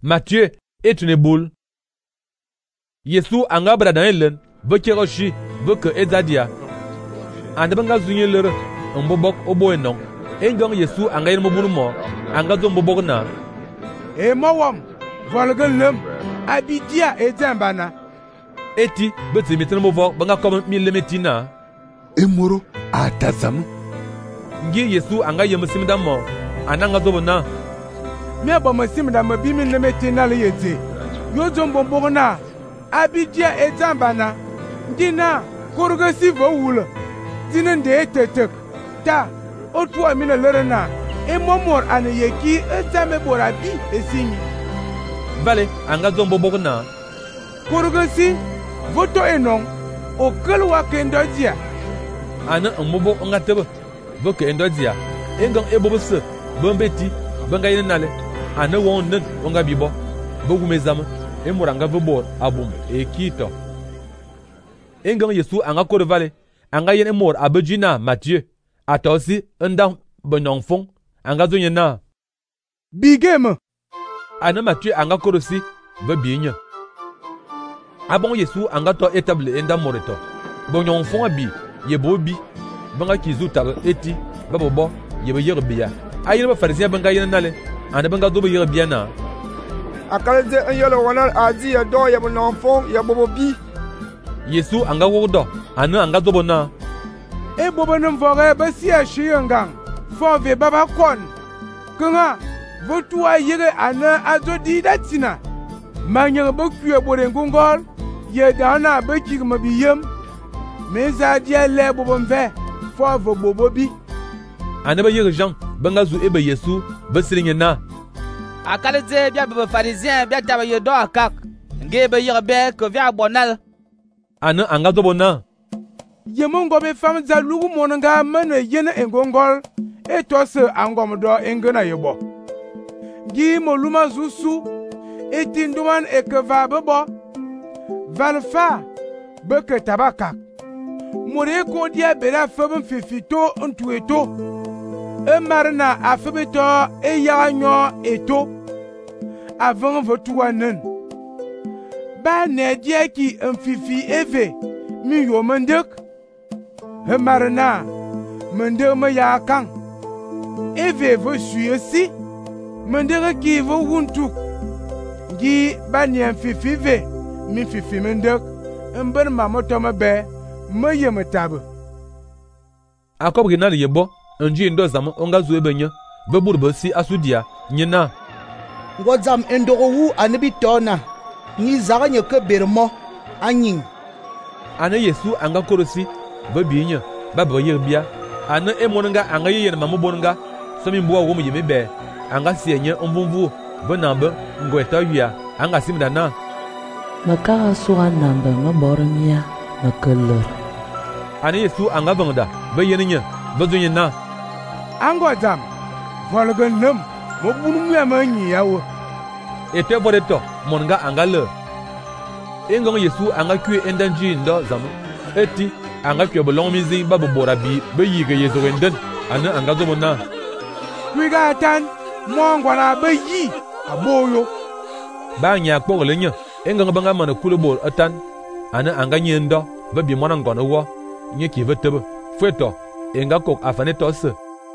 Matthieu et une boule. Yesu anga bra dan elen bekero shi beke ezadia. Ande banga zunye lere mbobok obo enong. Engong Yesu anga yen mobulu mo anga zo mbobok na. E mowam volgen lem abidia ezambana. Eti beti mitene movo banga kom mi lemetina. Emoro atazam. Ngi Yesu anga yemusim da mo ananga zo na. Me ba masim da mabi mi lemetina le yete. Yo zo mbobok na abidia ezambana. Dina korogasi vo wula. Dina de tetek ta otu amina lerena e momor ane yeki etame borabi esimi. Vale anga zo mbobok na. Korogasi voto enong o kelwa kendodia. Ana mbobo ngatebe boke endodia. Engong ebobose bombeti banga yen nale. Ana won nen onga bibo bogu mezama emuranga vobor abum ekito. Engong Yesu anga kore vale anga yen emor abejina Matthieu atosi ndang bonongfong anga zo yena Bigeme ana Matthieu anga korosi bebinya. Abon Yesu anga to etable enda moreto bonongfong abi yebobi banga kizu tar eti babobo yebe yerbia ayina ba pharisien banga yen nale ana banga zo be yerbia na akalze anyelo wanal azi ya do ya bonongfong ya bobobi. Yesu anga wodo ana anga zo bona e bobonem vore basia shiyangang fo ve baba kon kunga votu ayire ana azodi datina manya bokue borengongol ye dana bekig mabiyem meza dia le bobomve fo vo bobobi ana ba yere Jean banga zu ebe Yesu besirinye na akalze bia be pharisien bia taba ye do akak ngebe yere be ko via bonal ana anga zo bona yemongo be fam za lugu monanga mena yene engongol e tose angom do engena yebo gi moluma zusu etinduman ekeva bebo valfa beke tabaka more ko dia bela fam fifito ntueto e marna afbeto e yanyo eto avant votuanen ba ne dia ki mfifi eve mi yo mandek he marna mende me ya kan eve vo suyosi mende ki vo wuntu gi ba ne mfifi ve mi fifi mandek mber mamoto mabe me yemetabe akob ginal yebo nji ndo zam onga zu ebenya bebur besi asudia nyina ngodzam endogo wu anabi tona ni zaganye ke bermo anyin ana Yesu anga korosi bebinya baba yerbia ana emonanga anga yeyena mamobonga somi mbuwa wo muyeme be anga sienye omvumvu benambe ngweta wia anga simdana maka suga namba mabornya makelor ana Yesu anga bangda beyenenya bezunyena ango zam volgen nem mo bunu yamanyi yawo ete boreto monga anga le engong Yesu anga kue endanji ndo zam eti anga kue bolong mizi babu borabi be yige Yesu renden ana anga zo mona kwiga tan mongwana be yi aboyo ba nya kpogolenya engong banga mana kulobol atan ana anga nyendo be bi mona ngono wo nye ki vetebe feto enga kok afane tose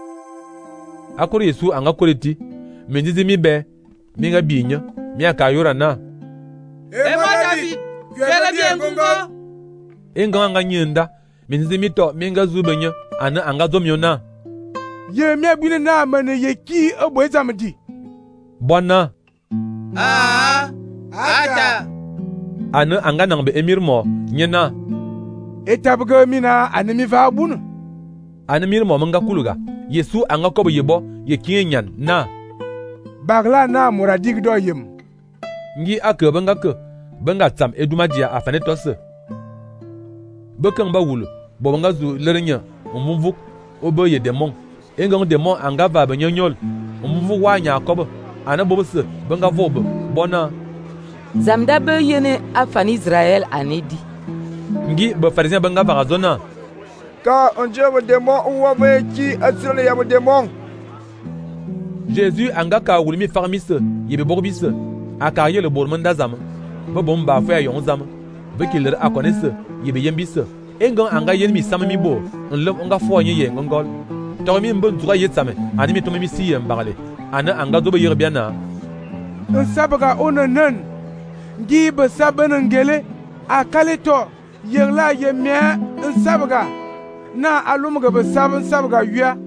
akoro Yesu anga koreti mendizi mi be mi nga binya mi aka yora na Ema David fere bien gongo enga anga nyenda mendizi mi to mi nga zubenya ana anga zomiona ye mi abine na mane yeki obo ezamdi bona ata ana anga nangbe emirmo nyena etabga mina anemi va bunu ana mirmo manga kuluga Yesu anga kobo yebo ye kinyan na bagla na muradig do yem ngi ake banga tsam edumadia afane tose bekan ba wulu bo banga zu lerenya omvuk obo ye demon engong demon anga va benyonyol omvuk wa nya kobo ana bobose banga vobo bona zamda be yene afan Israel anedi ngi be pharisien banga va zona Ka onje bo demon uwa ve ki asirle ya bo demon Jésus anga ka wulmi farmise yebe borbise aka yele bor mun da zama bo bom ba fa yong zama be kiler akone se yebe yembi se engon anga yen mi sama mi bo nlom nga fo nye ye ngol to mi mbon zuga yetsame ani mi to mi si yem bagale ana anga do be yer biana sabaga onanan gi be sabanan gele akalito yerla yemia sabaga na alumga be sabaga yuya